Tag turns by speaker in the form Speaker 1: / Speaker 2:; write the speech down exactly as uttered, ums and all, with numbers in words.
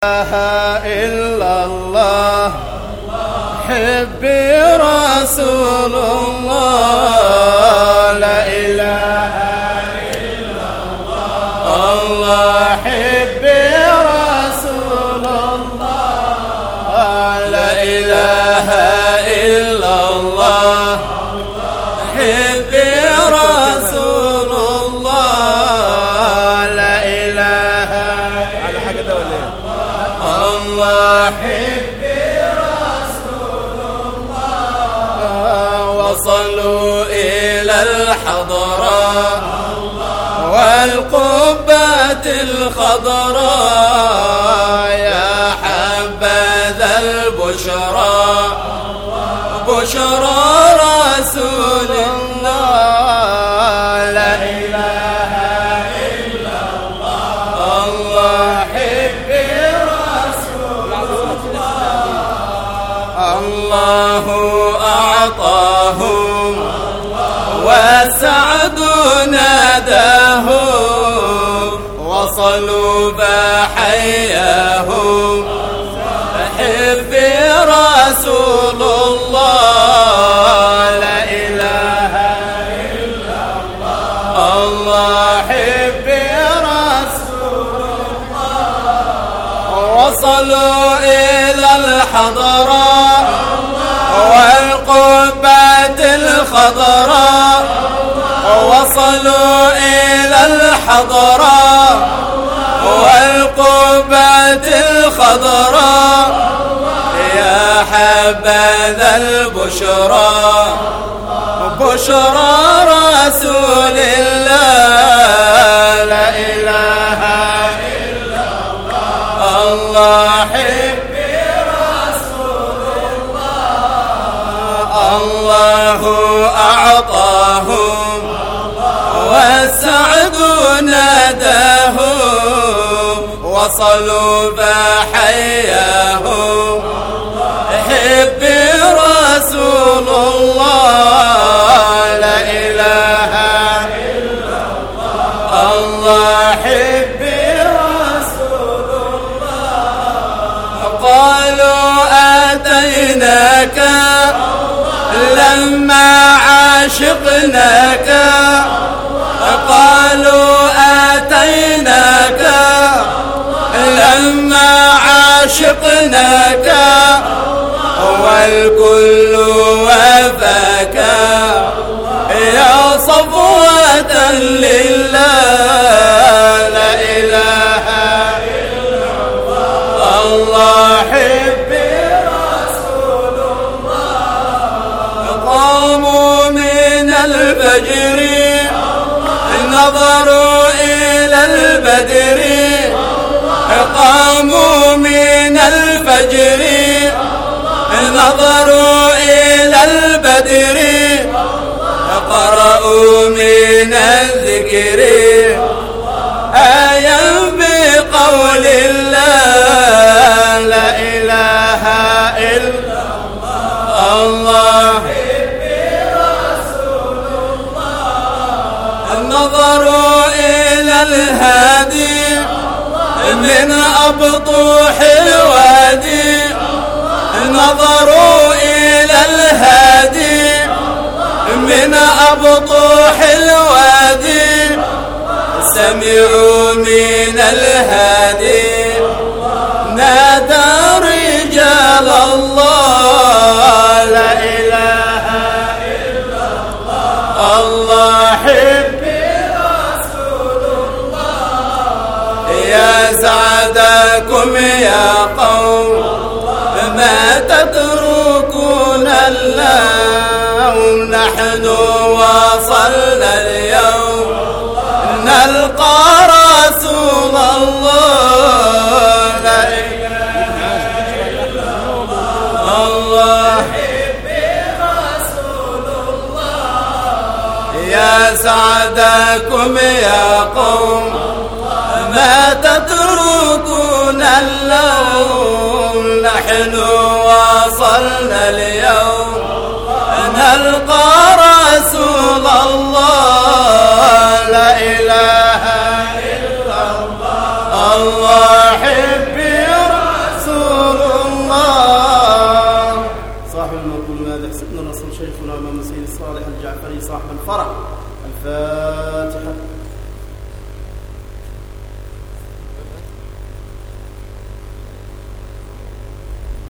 Speaker 1: إلا الله حبي رسول الله، لا إله إلا الله. الله حبي رسول الله، لا إله إلا الله. حبي رسول الله، لا إله
Speaker 2: على حاجة ده ولا ايه؟
Speaker 1: الله حبي رسول الله. وصلوا إلى الحضراء والقبة الخضراء، يا حبذا البشرى بشرى رسول الله، لا إله إلا الله. الله حبي رسول الله. الله أعطاهم والسعد ناداهم، وصلوا فحياهم حبي رسول الله، لا إله إلا الله. الله حبي رسول الله. وصلوا إلى الحضراء والقبة الخضراء، وصلوا إلى الحضراء والقبة الخضراء، يا حبذا البشرى بشرى رسول الله، لا إله إلا الله. الله حبي رسول الله. الله أعطاهم والسعد ناداهم، وصلوا فحياهم حبي رسول الله، لا إله إلا الله. الله حبي رسول الله. قالوا آتيناك لما عاشقناك، قالوا آتيناك لما عاشقناك، والكل وفاك يا صفوة لله، لا إله إلا الله. الله حبي رسول الله. قاموا من الفجر نظروا إلى البدر، قاموا من الفجر نظروا إلى البدر، قرأوا من الذكر آية بقول الله، لا إله إلا الله. الله حبي رسول الله. نظروا إلى الهادي من أبطوح الوادي، نظروا إلى الهادي من أبطوح الوادي، سمعوا من الهادي نادى رجال الله، لا إله إلا الله. الله حبي رسول الله. يا سعدكم يا قوم ما تتركون اللوم، نحن وصلنا اليوم نلقى رسول الله، لا إله إلا الله. الله حبي رسول الله. يا سعدكم يا قوم ما تتركون اللوم، نحن وصلنا اليوم نلقى رسول الله، لا إله إلا الله. الله حبي صاحب المنقول مادح سيدنا الرسول شيخنا امام سيد الصالح الجعفري صاحب الفرح. الفاتحه.